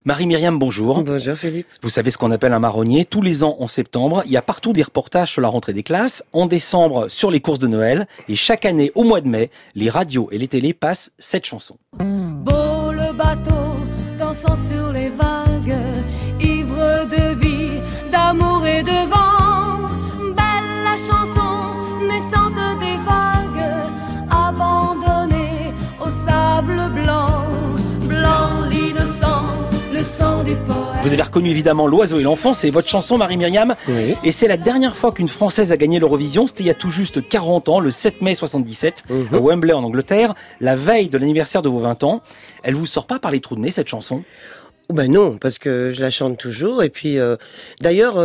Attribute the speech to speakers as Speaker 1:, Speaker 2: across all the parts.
Speaker 1: Marie-Myriam, bonjour.
Speaker 2: Bonjour Philippe.
Speaker 1: Vous savez ce qu'on appelle un marronnier. Tous les ans en septembre, il y a partout des reportages sur la rentrée des classes. En décembre, sur les courses de Noël. Et chaque année, au mois de mai, les radios et les télés passent cette chanson.
Speaker 3: Beau le bateau, dansant sur les vagues, ivre de vie, d'amour et de vent. Belle la chanson, naissante des vagues, abandonnée au sable blanc. Blanc l'innocent, le sang du poète.
Speaker 1: Vous avez reconnu évidemment L'Oiseau et l'Enfant, c'est votre chanson Marie-Myriam.
Speaker 2: Oui.
Speaker 1: Et c'est la dernière fois qu'une Française a gagné l'Eurovision, c'était il y a tout juste 40 ans, le 7 mai 77, à Wembley en Angleterre, la veille de l'anniversaire de vos 20 ans. Elle vous sort pas par les trous de nez cette chanson?
Speaker 2: Ben non, parce que je la chante toujours. Et puis, d'ailleurs,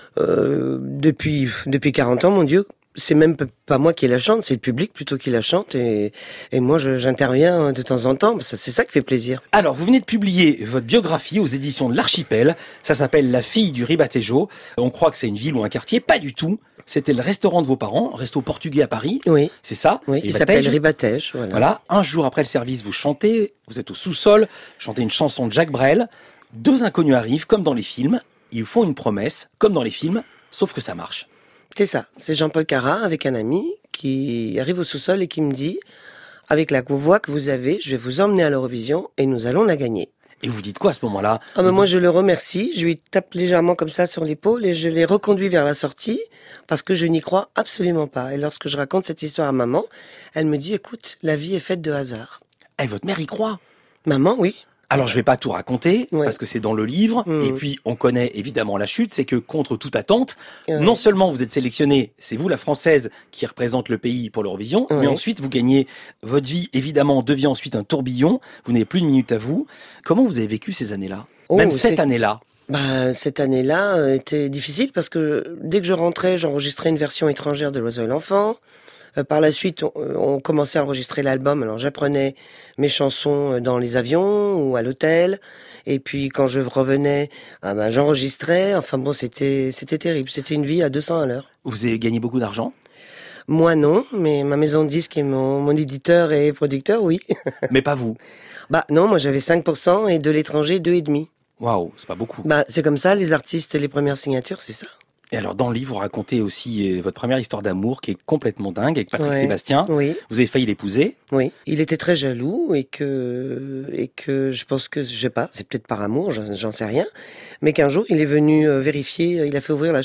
Speaker 2: depuis 40 ans, mon Dieu, c'est même pas moi qui la chante, c'est le public plutôt qui la chante. Et moi, j'interviens de temps en temps. C'est ça qui fait plaisir.
Speaker 1: Alors, vous venez de publier votre biographie aux éditions de l'Archipel. Ça s'appelle La fille du Ribatejo. On croit que c'est une ville ou un quartier. Pas du tout. C'était le restaurant de vos parents, resto portugais à Paris.
Speaker 2: Oui.
Speaker 1: C'est ça?
Speaker 2: Oui, il s'appelle Ribatej.
Speaker 1: Voilà. Un jour après le service, vous chantez. Vous êtes au sous-sol. Chantez une chanson de Jacques Brel. Deux inconnus arrivent, comme dans les films. Ils vous font une promesse, comme dans les films. Sauf que ça marche.
Speaker 2: C'est ça. C'est Jean-Paul Carat avec un ami qui arrive au sous-sol et qui me dit, avec la voix que vous avez, je vais vous emmener à l'Eurovision et nous allons la gagner.
Speaker 1: Et vous dites quoi à ce moment-là?
Speaker 2: Ah ben moi je le remercie, je lui tape légèrement comme ça sur l'épaule et je l'ai reconduit vers la sortie parce que je n'y crois absolument pas. Et lorsque je raconte cette histoire à maman, elle me dit écoute, la vie est faite de hasard.
Speaker 1: Eh, votre mère y croit?
Speaker 2: Maman, oui.
Speaker 1: Alors je vais pas tout raconter
Speaker 2: Ouais.
Speaker 1: parce que c'est dans le livre et puis on connaît évidemment la chute, c'est que contre toute attente,
Speaker 2: Ouais.
Speaker 1: non seulement vous êtes sélectionnée, c'est vous la Française qui représente le pays pour l'Eurovision, mais
Speaker 2: Ouais.
Speaker 1: ensuite vous gagnez votre vie évidemment devient ensuite un tourbillon, vous n'avez plus de minutes à vous. Comment vous avez vécu ces années-là?
Speaker 2: Oh,
Speaker 1: Même cette
Speaker 2: c'est-
Speaker 1: année-là?
Speaker 2: Ben, cette année-là était difficile parce que dès que je rentrais, j'enregistrais une version étrangère de L'Oiseau et l'Enfant. Par la suite, on commençait à enregistrer l'album. Alors j'apprenais mes chansons dans les avions ou à l'hôtel. Et puis quand je revenais, j'enregistrais. Enfin bon, c'était terrible. C'était une vie à 200 à l'heure.
Speaker 1: Vous avez gagné beaucoup d'argent?
Speaker 2: Moi non, mais ma maison de disques et mon éditeur et producteur, oui.
Speaker 1: Mais pas vous.
Speaker 2: Bah non, moi j'avais 5% et de l'étranger 2,5%.
Speaker 1: Waouh, c'est pas beaucoup.
Speaker 2: Bah c'est comme ça, les artistes et les premières signatures, c'est ça.
Speaker 1: Et alors dans le livre, vous racontez aussi votre première histoire d'amour qui est complètement dingue avec Patrick
Speaker 2: Ouais.
Speaker 1: Sébastien.
Speaker 2: Oui.
Speaker 1: Vous avez failli l'épouser.
Speaker 2: Oui, il était très jaloux et que je pense que, je sais pas, c'est peut-être par amour, j'en sais rien, mais qu'un jour il est venu vérifier, il a fait ouvrir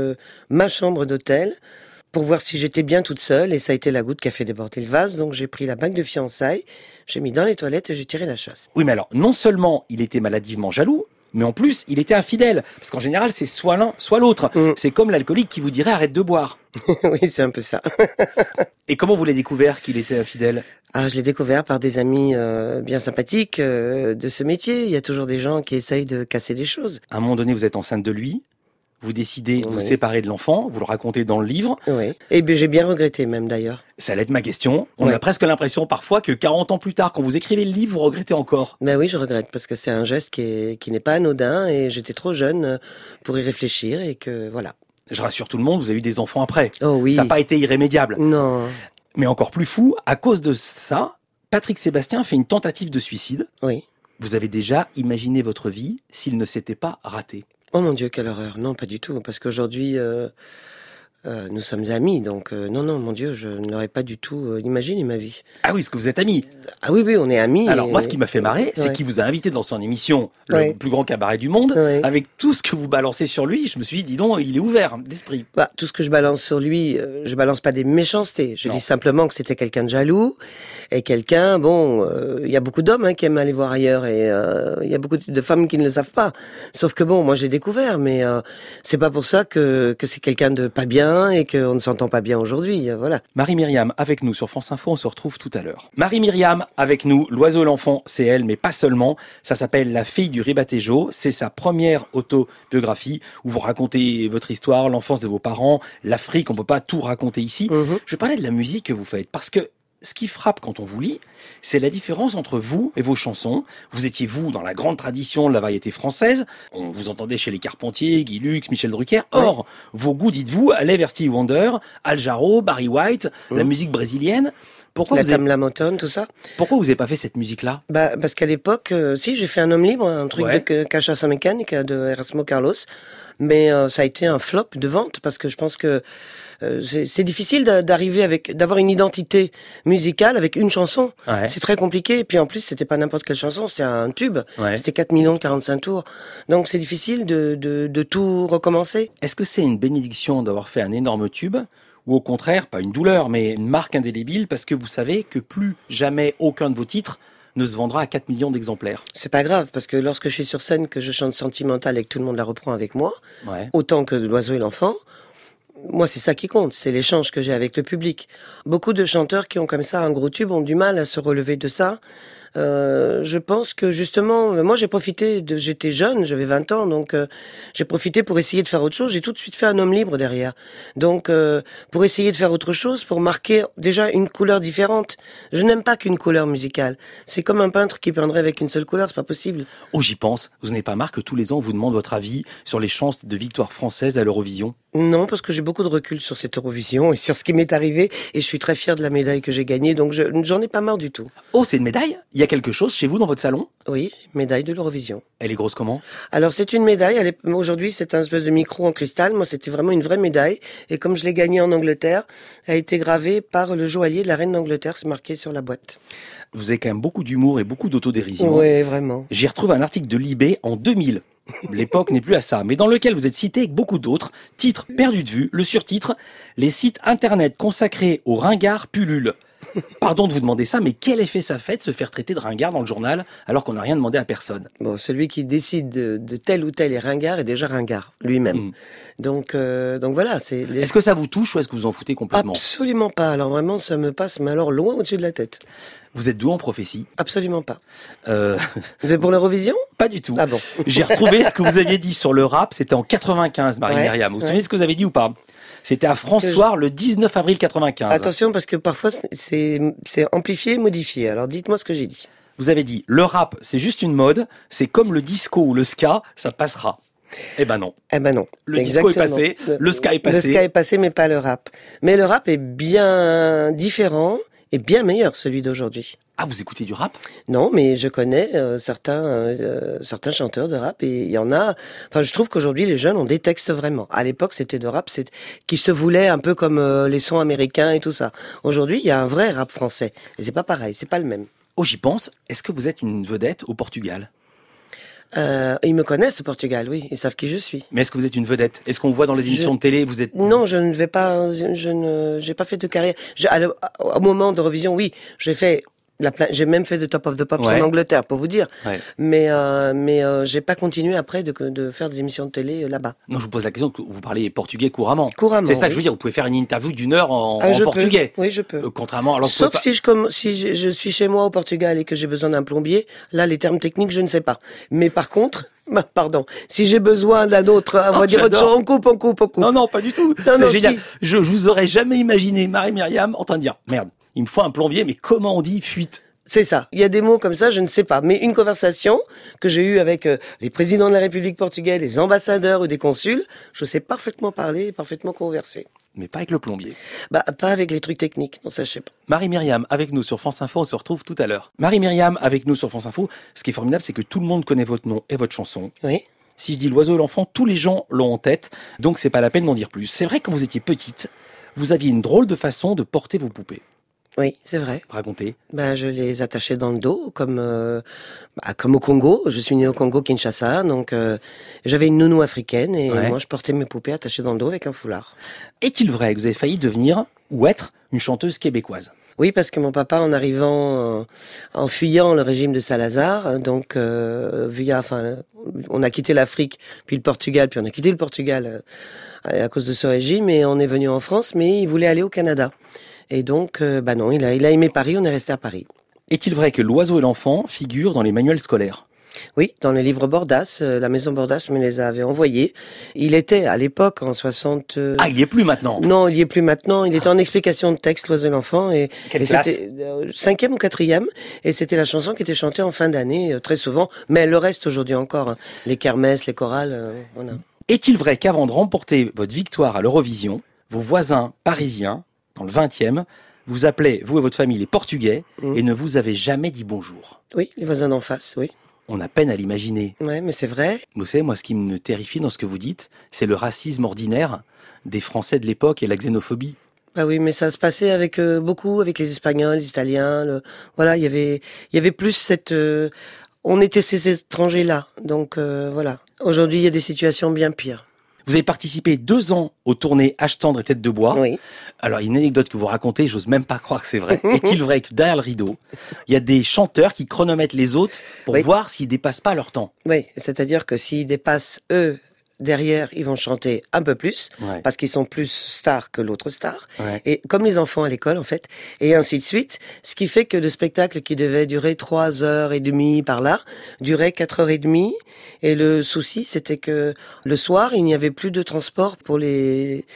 Speaker 2: ma chambre d'hôtel pour voir si j'étais bien toute seule et ça a été la goutte qui a fait déborder le vase, donc j'ai pris la bague de fiançailles, j'ai mis dans les toilettes et j'ai tiré la chasse.
Speaker 1: Oui, mais alors, non seulement il était maladivement jaloux, mais en plus, il était infidèle. Parce qu'en général, c'est soit l'un, soit l'autre. C'est comme l'alcoolique qui vous dirait arrête de boire.
Speaker 2: Oui, c'est un peu ça.
Speaker 1: Et comment vous l'avez découvert qu'il était infidèle?
Speaker 2: Ah, je l'ai découvert par des amis bien sympathiques de ce métier. Il y a toujours des gens qui essayent de casser des choses.
Speaker 1: À un moment donné, vous êtes enceinte de lui. Vous décidez de vous
Speaker 2: Oui.
Speaker 1: séparer de l'enfant. Vous le racontez dans le livre.
Speaker 2: Oui. Et bien, j'ai bien regretté même d'ailleurs.
Speaker 1: Ça allait être ma question. On
Speaker 2: Ouais.
Speaker 1: a presque l'impression parfois que 40 ans plus tard, quand vous écrivez le livre, vous regrettez encore.
Speaker 2: Ben oui, je regrette parce que c'est un geste qui n'est pas anodin et j'étais trop jeune pour y réfléchir et que voilà.
Speaker 1: Je rassure tout le monde, vous avez eu des enfants après.
Speaker 2: Oh oui.
Speaker 1: Ça n'a pas été irrémédiable.
Speaker 2: Non.
Speaker 1: Mais encore plus fou, à cause de ça, Patrick Sébastien fait une tentative de suicide.
Speaker 2: Oui.
Speaker 1: Vous avez déjà imaginé votre vie s'il ne s'était pas raté?
Speaker 2: Oh mon Dieu, quelle horreur. Non, pas du tout. Parce qu'aujourd'hui, nous sommes amis. Donc, non, mon Dieu, je n'aurais pas du tout imaginé ma vie.
Speaker 1: Ah oui, parce que vous êtes amis.
Speaker 2: Ah oui, oui, on est amis.
Speaker 1: Alors
Speaker 2: et-
Speaker 1: moi, ce qui m'a fait marrer, c'est
Speaker 2: Ouais.
Speaker 1: qu'il vous a invité dans son émission, le
Speaker 2: Ouais.
Speaker 1: plus grand cabaret du monde,
Speaker 2: Ouais.
Speaker 1: avec tout ce que vous balancez sur lui. Je me suis dit, dis donc, il est ouvert d'esprit.
Speaker 2: Bah, tout ce que je balance sur lui, je balance pas des méchancetés. Je
Speaker 1: Non.
Speaker 2: dis simplement que c'était quelqu'un de jaloux et quelqu'un, bon, il y a beaucoup d'hommes qui aiment aller voir ailleurs et il y a beaucoup de femmes qui ne le savent pas. Sauf que bon, moi j'ai découvert, mais c'est pas pour ça que c'est quelqu'un de pas bien et qu'on ne s'entend pas bien aujourd'hui. Voilà.
Speaker 1: Marie-Myriam avec nous sur France Info, on se retrouve tout à l'heure. Marie-Myriam avec nous, L'Oiseau et l'Enfant, c'est elle, mais pas seulement. Ça s'appelle La fille du Ribatejo. C'est sa première autobiographie où vous racontez votre histoire, l'enfance de vos parents, l'Afrique. On peut pas tout raconter ici. Je parlais de la musique que vous faites parce que ce qui frappe quand on vous lit, c'est la différence entre vous et vos chansons. Vous étiez, vous, dans la grande tradition de la variété française. On vous entendait chez les Carpentiers, Guy Lux, Michel Drucker. Or, vos goûts, dites-vous, allaient vers Stevie Wonder, Al Jarreau, Barry White, la musique brésilienne. Pourquoi vous
Speaker 2: Tamla Motown, tout ça.
Speaker 1: Pourquoi vous n'avez pas fait cette musique-là?
Speaker 2: Parce qu'à l'époque, si, j'ai fait Un homme libre, un truc de Cachaça Mecánica de Erasmo Carlos. Mais ça a été un flop de vente parce que je pense que c'est difficile d'avoir une identité musicale avec une chanson.
Speaker 1: Ouais.
Speaker 2: C'est très compliqué. Et puis en plus, c'était pas n'importe quelle chanson, c'était un tube.
Speaker 1: Ouais.
Speaker 2: C'était 4 millions de 45 tours. Donc c'est difficile de tout recommencer.
Speaker 1: Est-ce que c'est une bénédiction d'avoir fait un énorme tube? Ou au contraire, pas une douleur, mais une marque indélébile parce que vous savez que plus jamais aucun de vos titres ne se vendra à 4 millions d'exemplaires.
Speaker 2: C'est pas grave, parce que lorsque je suis sur scène, que je chante Sentimental et que tout le monde la reprend avec moi,
Speaker 1: Ouais.
Speaker 2: autant que L'Oiseau et l'Enfant, moi c'est ça qui compte, c'est l'échange que j'ai avec le public. Beaucoup de chanteurs qui ont comme ça un gros tube ont du mal à se relever de ça. Je pense que justement, moi j'ai profité, j'étais jeune, j'avais 20 ans, donc j'ai profité pour essayer de faire autre chose. J'ai tout de suite fait Un homme libre derrière. Donc pour essayer de faire autre chose, pour marquer déjà une couleur différente. Je n'aime pas qu'une couleur musicale. C'est comme un peintre qui peindrait avec une seule couleur, c'est pas possible.
Speaker 1: Oh, j'y pense. Vous n'avez pas marre que tous les ans on vous demande votre avis sur les chances de victoire française à l'Eurovision?
Speaker 2: Non, parce que j'ai beaucoup de recul sur cette Eurovision et sur ce qui m'est arrivé, et je suis très fier de la médaille que j'ai gagnée, donc j'en ai pas marre du tout.
Speaker 1: Oh, c'est une médaille? Il y a quelque chose chez vous dans votre salon?
Speaker 2: Oui, médaille de l'Eurovision.
Speaker 1: Elle est grosse comment?
Speaker 2: Alors c'est une médaille, aujourd'hui c'est un espèce de micro en cristal, moi c'était vraiment une vraie médaille, et comme je l'ai gagnée en Angleterre, elle a été gravée par le joaillier de la reine d'Angleterre, c'est marqué sur la boîte.
Speaker 1: Vous avez quand même beaucoup d'humour et beaucoup d'autodérision.
Speaker 2: Oui, vraiment.
Speaker 1: J'y retrouve un article de Libé en 2000. L'époque n'est plus à ça, mais dans lequel vous êtes cité avec beaucoup d'autres. Titres perdus de vue, le surtitre, les sites internet consacrés aux ringards pullulent. Pardon de vous demander ça, mais quel effet ça fait de se faire traiter de ringard dans le journal alors qu'on n'a rien demandé à personne?
Speaker 2: Bon, celui qui décide de tel ou tel est ringard est déjà ringard lui-même. Donc voilà,
Speaker 1: Est-ce que ça vous touche ou est-ce que vous en foutez complètement?
Speaker 2: Absolument pas. Alors vraiment, ça me passe, mais alors loin au-dessus de la tête.
Speaker 1: Vous êtes doué en prophétie?
Speaker 2: Absolument pas. Vous êtes pour l'Eurovision?
Speaker 1: Pas du tout.
Speaker 2: Ah bon.
Speaker 1: J'ai retrouvé ce que vous aviez dit sur le rap, c'était en 95, Marie-Myriam. Vous vous souvenez de ce que vous avez dit ou pas? C'était à François le 19 avril 95.
Speaker 2: Attention, parce que parfois c'est amplifié et modifié. Alors dites-moi ce que j'ai dit.
Speaker 1: Vous avez dit, le rap, c'est juste une mode, c'est comme le disco ou le ska, ça passera. Eh ben non.
Speaker 2: Eh ben non.
Speaker 1: Le disco est passé, le ska est passé.
Speaker 2: Le ska est passé, mais pas le rap. Mais le rap est bien différent et bien meilleur, celui d'aujourd'hui.
Speaker 1: Ah, vous écoutez du rap?
Speaker 2: Non, mais je connais certains chanteurs de rap, et il y en a. Enfin, je trouve qu'aujourd'hui les jeunes ont des textes vraiment. À l'époque, c'était de rap qui se voulait un peu comme les sons américains et tout ça. Aujourd'hui, il y a un vrai rap français, et c'est pas pareil, c'est pas le même.
Speaker 1: Oh, j'y pense. Est-ce que vous êtes une vedette au Portugal?
Speaker 2: Ils me connaissent au Portugal, oui, ils savent qui je suis.
Speaker 1: Mais est-ce que vous êtes une vedette? Est-ce qu'on voit dans les émissions de télé, vous êtes...
Speaker 2: Non, je ne vais pas, j'ai pas fait de carrière. Au moment d'Eurovision, oui, j'ai même fait de Top of the Pops en Angleterre, pour vous dire.
Speaker 1: Ouais.
Speaker 2: Mais j'ai pas continué après de faire des émissions de télé là-bas.
Speaker 1: Non, je vous pose la question, vous parlez portugais couramment.
Speaker 2: Couramment.
Speaker 1: C'est ça que
Speaker 2: oui.
Speaker 1: je veux dire, vous pouvez faire une interview d'1 heure en portugais.
Speaker 2: Oui, je peux.
Speaker 1: Contrairement, alors
Speaker 2: Sauf si je suis chez moi au Portugal et que j'ai besoin d'un plombier, là, les termes techniques, je ne sais pas. Mais par contre, pardon, si j'ai besoin d'un autre, on va dire autre chose, on coupe.
Speaker 1: Non, pas du tout.
Speaker 2: Non,
Speaker 1: c'est génial.
Speaker 2: Si.
Speaker 1: Je vous aurais jamais imaginé Marie-Myriam en train de dire, merde, il me faut un plombier, mais comment on dit fuite?
Speaker 2: C'est ça. Il y a des mots comme ça, je ne sais pas. Mais une conversation que j'ai eue avec les présidents de la République portugaise, les ambassadeurs ou des consuls, je sais parfaitement parler et parfaitement converser.
Speaker 1: Mais pas avec le plombier.
Speaker 2: Pas avec les trucs techniques, non, ça je sais pas.
Speaker 1: Marie-Myriam avec nous sur France Info, on se retrouve tout à l'heure. Marie-Myriam avec nous sur France Info, ce qui est formidable, c'est que tout le monde connaît votre nom et votre chanson.
Speaker 2: Oui.
Speaker 1: Si je dis L'Oiseau et l'Enfant, tous les gens l'ont en tête, donc c'est pas la peine d'en dire plus. C'est vrai que quand vous étiez petite, vous aviez une drôle de façon de porter vos poupées.
Speaker 2: Oui, c'est vrai.
Speaker 1: Racontez.
Speaker 2: Je les attachais dans le dos, comme au Congo. Je suis née au Congo, Kinshasa, donc j'avais une nounou africaine et moi je portais mes poupées attachées dans le dos avec un foulard.
Speaker 1: Est-il vrai que vous avez failli devenir ou être une chanteuse québécoise?
Speaker 2: Oui, parce que mon papa, en arrivant, en fuyant le régime de Salazar, donc on a quitté l'Afrique, puis le Portugal, puis on a quitté le Portugal à cause de ce régime, et on est venu en France, mais il voulait aller au Canada. Et donc, non, il a aimé Paris, on est resté à Paris.
Speaker 1: Est-il vrai que L'Oiseau et l'Enfant figure dans les manuels scolaires?
Speaker 2: Oui, dans les livres Bordas, la maison Bordas me les avait envoyés. Il était à l'époque en 60.
Speaker 1: Ah, il y est plus maintenant.
Speaker 2: Non, il y est plus maintenant. Il était en explication de texte, L'Oiseau et l'Enfant, et
Speaker 1: classe.
Speaker 2: c'était 5e ou 4e, et c'était la chanson qui était chantée en fin d'année très souvent. Mais le reste aujourd'hui encore, hein. Les kermesses, les chorales, voilà.
Speaker 1: Est-il vrai qu'avant de remporter votre victoire à l'Eurovision, vos voisins parisiens, dans le 20e, vous appelaient, vous et votre famille, les Portugais, et ne vous avez jamais dit bonjour?
Speaker 2: Oui, les voisins d'en face, oui.
Speaker 1: On a peine à l'imaginer.
Speaker 2: Ouais, mais c'est vrai.
Speaker 1: Vous savez, moi, ce qui me terrifie dans ce que vous dites, c'est le racisme ordinaire des Français de l'époque et la xénophobie.
Speaker 2: Bah oui, mais ça se passait avec beaucoup, avec les Espagnols, les Italiens. Voilà, il y avait plus cette. On était ces étrangers-là, donc voilà. Aujourd'hui, il y a des situations bien pires.
Speaker 1: Vous avez participé 2 ans aux tournées H tendre et Tête de bois.
Speaker 2: Oui.
Speaker 1: Alors, une anecdote que vous racontez, j'ose même pas croire que c'est vrai. Est-il vrai que derrière le rideau, il y a des chanteurs qui chronomètrent les autres pour
Speaker 2: Oui.
Speaker 1: voir s'ils dépassent pas leur temps?
Speaker 2: Oui, c'est-à-dire que s'ils dépassent eux derrière, ils vont chanter un peu plus,
Speaker 1: Ouais.
Speaker 2: parce qu'ils sont plus stars que l'autre star.
Speaker 1: Ouais.
Speaker 2: Et comme les enfants à l'école, en fait, et ainsi de suite. Ce qui fait que le spectacle qui devait durer 3h30 par là, durait 4h30. Et le souci, c'était que le soir, il n'y avait plus de transport pour les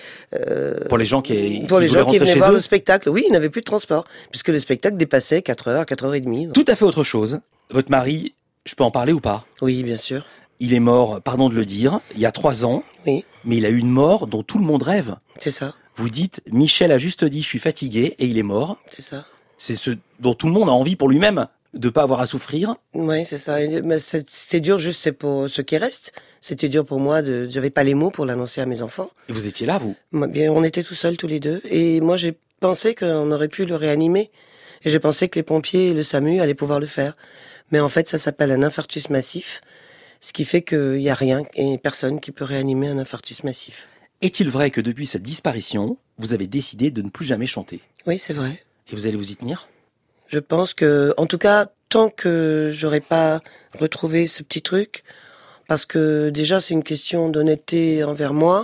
Speaker 1: gens qui
Speaker 2: pour les
Speaker 1: voulaient
Speaker 2: gens qui
Speaker 1: rentrer
Speaker 2: venaient
Speaker 1: chez
Speaker 2: voir
Speaker 1: eux.
Speaker 2: le spectacle. Oui, il n'y avait plus de transport, puisque le spectacle dépassait 4h, 4h30.
Speaker 1: Tout à fait autre chose. Votre mari, je peux en parler ou pas?
Speaker 2: Oui, bien sûr.
Speaker 1: Il est mort, pardon de le dire, il y a 3 ans,
Speaker 2: Oui,
Speaker 1: mais il a eu une mort dont tout le monde rêve.
Speaker 2: c'est ça,
Speaker 1: Vous dites, Michel a juste dit, je suis fatigué, et il est mort.
Speaker 2: c'est ça.
Speaker 1: C'est ce dont tout le monde a envie pour lui-même, de pas avoir à souffrir.
Speaker 2: Oui, c'est ça. Mais c'est dur juste c'est pour ceux qui restent. C'était dur pour moi j'avais pas les mots pour l'annoncer à mes enfants.
Speaker 1: Et vous étiez là, vous.
Speaker 2: Moi, bien, on était tout seuls tous les deux. Et moi, j'ai pensé qu'on aurait pu le réanimer. Et j'ai pensé que les pompiers et le SAMU allaient pouvoir le faire. Mais en fait, ça s'appelle un infarctus massif. Ce qui fait qu'il n'y a rien et personne qui peut réanimer un infarctus massif.
Speaker 1: Est-il vrai que depuis cette disparition, vous avez décidé de ne plus jamais chanter?
Speaker 2: Oui, c'est vrai.
Speaker 1: Et vous allez vous y tenir?
Speaker 2: Je pense que, en tout cas, tant que j'aurais pas retrouvé ce petit truc, parce que déjà c'est une question d'honnêteté envers moi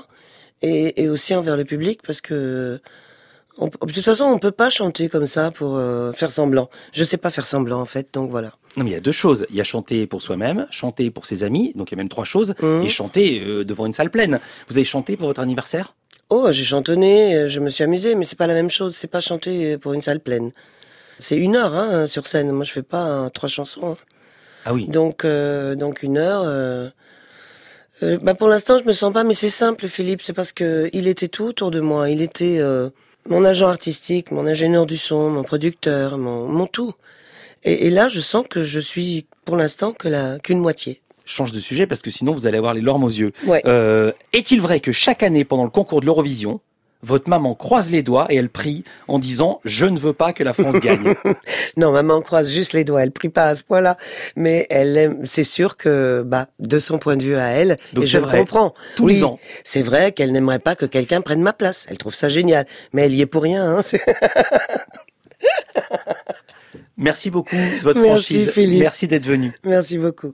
Speaker 2: et aussi envers le public, parce que de toute façon on peut pas chanter comme ça pour faire semblant. Je sais pas faire semblant en fait, donc voilà.
Speaker 1: Non, mais il y a 2 choses. Il y a chanter pour soi-même, chanter pour ses amis, donc il y a même 3 choses, et chanter devant une salle pleine. Vous avez chanté pour votre anniversaire?
Speaker 2: Oh, j'ai chantonné, je me suis amusée, mais c'est pas la même chose. C'est pas chanter pour une salle pleine. C'est 1 heure hein, sur scène. Moi, je fais pas 3 chansons. Hein.
Speaker 1: Ah oui.
Speaker 2: Donc 1 heure. Bah pour l'instant, je me sens pas, mais c'est simple, Philippe. C'est parce que il était tout autour de moi. Il était mon agent artistique, mon ingénieur du son, mon producteur, mon tout. Et là, je sens que je suis pour l'instant qu'une moitié.
Speaker 1: Change de sujet parce que sinon vous allez avoir les larmes aux yeux.
Speaker 2: Ouais.
Speaker 1: Est-il vrai que chaque année pendant le concours de l'Eurovision, votre maman croise les doigts et elle prie en disant « Je ne veux pas que la France gagne ».
Speaker 2: Non, maman croise juste les doigts. Elle prie pas à ce point-là, mais elle aime. C'est sûr que, de son point de vue à elle,
Speaker 1: Donc
Speaker 2: et
Speaker 1: c'est
Speaker 2: je le
Speaker 1: vrai,
Speaker 2: comprends.
Speaker 1: tous les ans.
Speaker 2: C'est vrai qu'elle n'aimerait pas que quelqu'un prenne ma place. Elle trouve ça génial, mais elle y est pour rien. Hein.
Speaker 1: Merci beaucoup de votre
Speaker 2: Merci,
Speaker 1: franchise.
Speaker 2: Philippe.
Speaker 1: Merci d'être venu.
Speaker 2: Merci beaucoup.